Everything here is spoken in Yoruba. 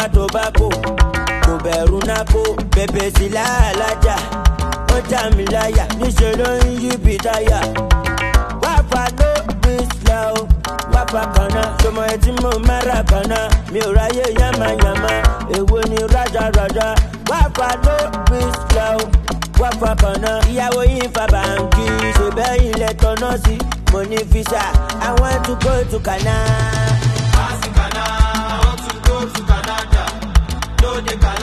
tobacco. Kò bẹ̀rù náko, bèbè sí láàlájà. Ó já mi láyà, níṣẹ́ ló ń yí bí táyà. Wáfà ló bí slow, wáfà kaná. Ṣọmọ etí mo mára kaná, mi ò ráyè yánmayànmá. Èwo ni rádaràdà? Wáfà ló bí slow, wáfà kaná. Ìyàwó yìí fa bàǹkì, ṣe bẹ́ẹ̀ ilẹ̀ tọ́nà sí. Mo ní fisa, I want to go to Canada. I want to go to Canada. No, they can